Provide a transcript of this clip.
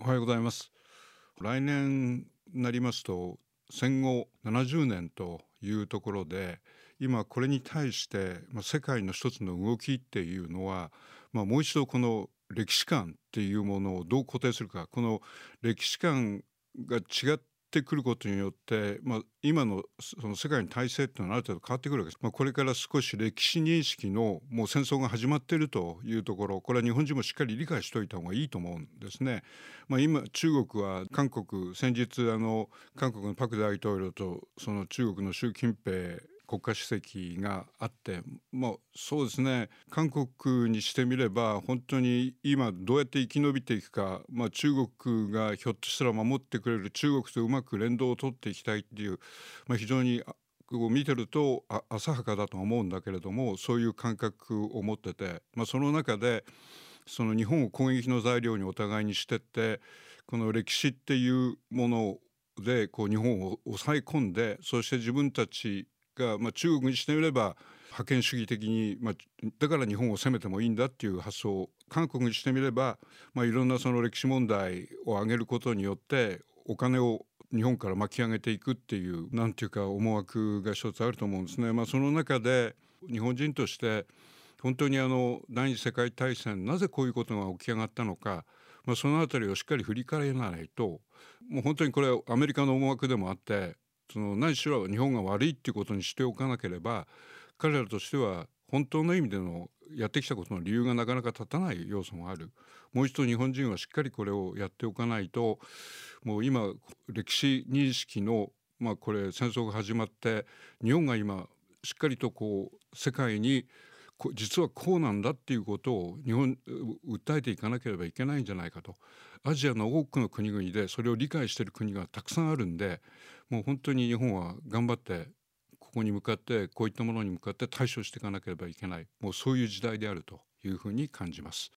おはようございます。来年になりますと戦後70年というところで、今これに対して、世界の一つの動きっていうのは、もう一度この歴史観っていうものをどう固定するか、この歴史観が違ってくることによって、今のその世界の体制っていうのはある程度変わってくるわけです。これから少し歴史認識のもう戦争が始まっているというところ、これは日本人もしっかり理解しておいた方がいいと思うんですね。今中国は先日韓国のパク大統領とその中国の習近平国家主席があって、そうですね、韓国にしてみれば本当に今どうやって生き延びていくか、中国がひょっとしたら守ってくれる中国とうまく連動を取っていきたいっていう、非常にこう見てると浅はかだと思うんだけれども、そういう感覚を持ってて、その中でその日本を攻撃の材料にお互いにしてって、この歴史っていうものでこう日本を抑え込んで、そして自分たちが、中国にしてみれば覇権主義的に、だから日本を攻めてもいいんだっていう発想、韓国にしてみれば、いろんなその歴史問題を挙げることによってお金を日本から巻き上げていくっていうなんていうか思惑が一つあると思うんですね。その中で日本人として本当に第二次世界大戦なぜこういうことが起き上がったのか、そのあたりをしっかり振り返らないと、もう本当にこれはアメリカの思惑でもあって、その何しろ日本が悪いっていうことにしておかなければ、彼らとしては本当の意味でのやってきたことの理由がなかなか立たない要素もある。もう一度日本人はしっかりこれをやっておかないと、もう今歴史認識のこれ戦争が始まって、日本が今しっかりとこう世界に実はこうなんだっていうことを訴えていかなければいけないんじゃないかと。アジアの多くの国々でそれを理解している国がたくさんあるんで、もう本当に日本は頑張ってここに向かって、こういったものに向かって対処していかなければいけない、もうそういう時代であるというふうに感じます。